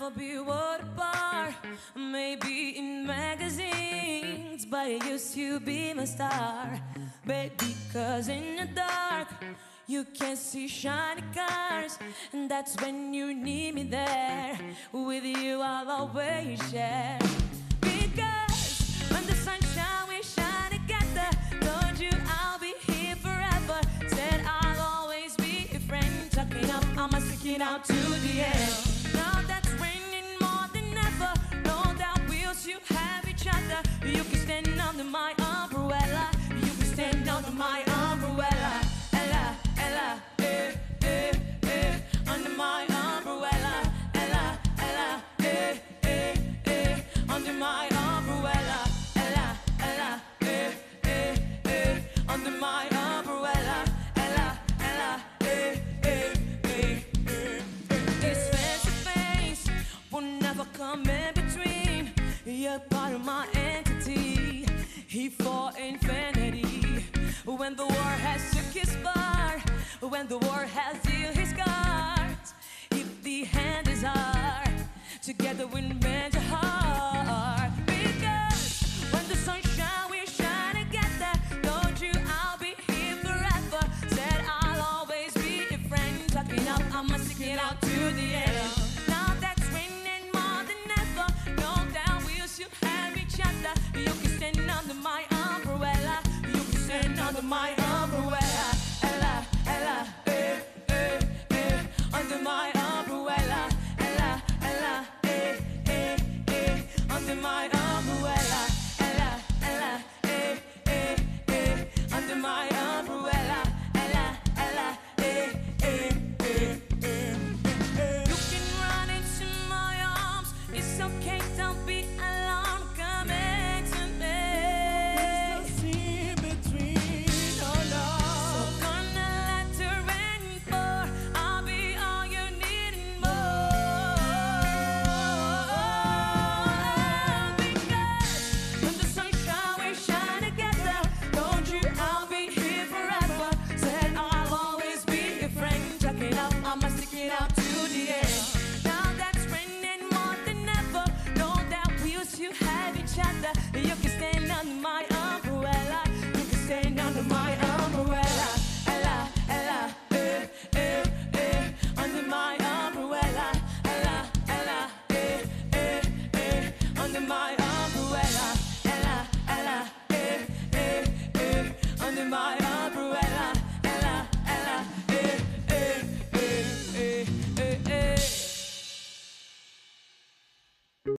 will be world apart, maybe in magazines, but you used to be my star, baby. 'Cause in the dark you can see shiny cars, and that's when you need me there. With you I'll always share. Because when the sunshine we shine together, told you I'll be here forever. Said I'll always be a friend. Tucking up, I'm sticking out to the end. Now that's raining more than ever. Know that we'll still have each other. You can stand under my umbrella. You can stand under my umbrella. Ella, Ella, under my umbrella. Ella, Ella, under my umbrella. Ella, Ella, under my umbrella. Ella, Ella, this face to face will never come in between. You're part of my entity, here for infinity. When the war has took his part, when the war has healed his scars, if the hand is hard, together we mend your heart. Because when the sunshine we shine together, told you I'll be here forever. Said I'll always be a friend. Tucking up, I'ma stick it out to the end. Now that's raining more than ever. No doubt we'll still have each other. You can stand under my umbrella. You can stand under my umbrella. Ella, Ella, under my umbrella. Ella, Ella, under my umbrella. Ella, Ella, under my umbrella. Ella, Ella, you can run into my arms. It's okay, don't be alone. Come into me. So gonna let the rain pour. I'll be all you need and more. Because when the sunshine we shine together, told you I'll be here forever. Said I'll always be a friend. Check it out, I'ma stick it out to the end. Now that's raining more than ever. Know that we'll still have each other. You can stand under my umbrella. You can stand under my umbrella. Ella, Ella, under my umbrella. Ella, Ella, under my umbrella.